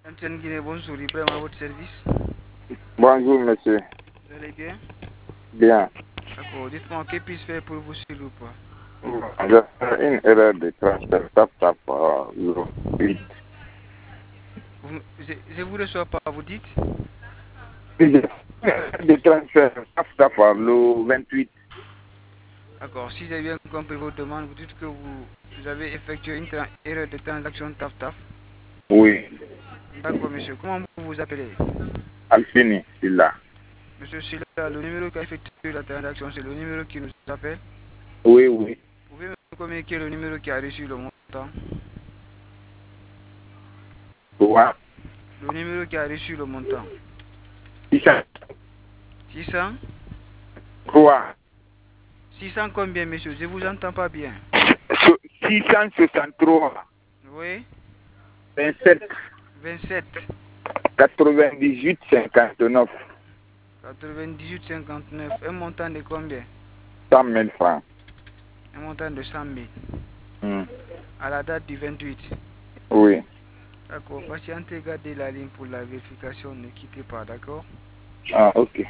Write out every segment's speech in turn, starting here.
MTN Guinée, bonjour, Ibrahim à votre service. Bonjour, monsieur. Vous allez bien? Bien. D'accord, dites-moi, que puis-je faire pour vous, s'il vous plaît? J'ai fait une erreur de transfert tap le 8. Je vous reçois pas, vous dites? J'ai fait une erreur de transfert tap le 28. D'accord, si j'ai bien compris votre demande, vous dites que vous avez effectué une erreur de transaction TAF-TAF. Oui. D'accord, monsieur, comment vous vous appelez? Alfini, c'est là. Monsieur Silla, le numéro qui a effectué la transaction, c'est le numéro qui nous appelle. Oui, oui. Vous pouvez me communiquer le numéro qui a reçu le montant? Quoi? Le numéro qui a reçu le montant. 600? 603. 600 combien, monsieur? Je vous entends pas bien. 663. Oui? 27. 27. 98, 59. 98,59. Un montant de combien? 100 000 francs. Un montant de 100 000. Hmm. À la date du 28. Oui. D'accord. Patientez, gardez la ligne pour la vérification. Ne quittez pas, d'accord? Ah, ok.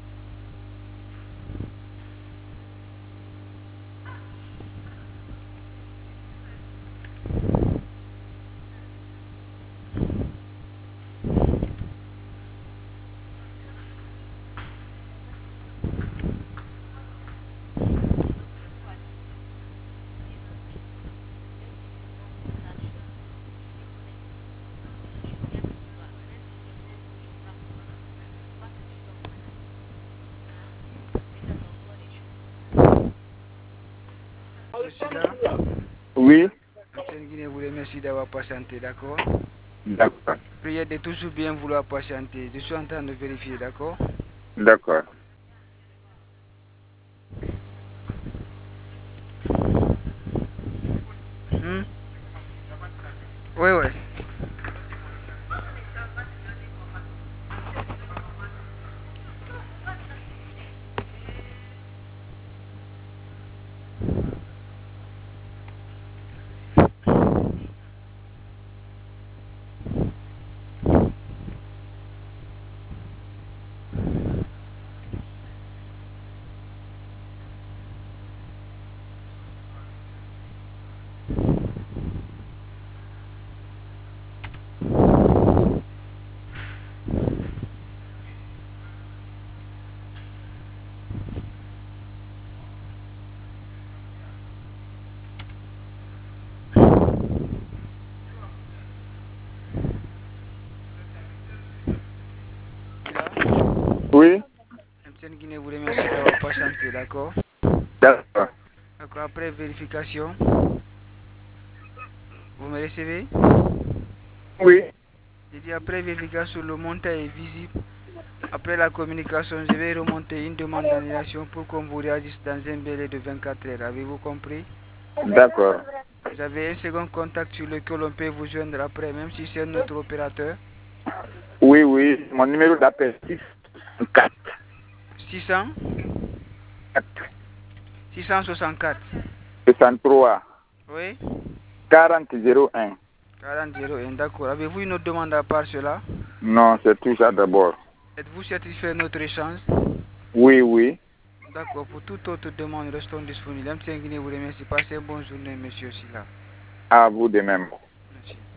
Ceci là, Oui. MTN Guinée vous remercie d'avoir patienté, d'accord? D'accord. Priez de toujours bien vouloir patienter. Je suis en train de vérifier, d'accord? D'accord. Hmm? Oui, oui. Là, Oui. MTN Guinée vous remercie d'avoir patienté, d'accord? D'accord. D'accord, après vérification, vous me recevez? Oui. J'ai dit après vérification, le montant est visible. Après la communication, je vais remonter une demande d'annulation pour qu'on vous réagisse dans un délai de 24 heures. Avez-vous compris? D'accord. Vous avez un second contact sur lequel on peut vous joindre après, même si c'est notre opérateur. Oui, oui. Mon numéro d'appel est 4. 600 664. 63 Oui? 40 01. 4001, d'accord. Avez-vous une autre demande à part cela? Non, c'est tout ça d'abord. Êtes-vous satisfait de notre échange? Oui, oui. D'accord. Pour toute autre demande, restons disponibles. M. Guinée vous remercie. Passez une bonne journée, monsieur Silla. À vous de même. Merci.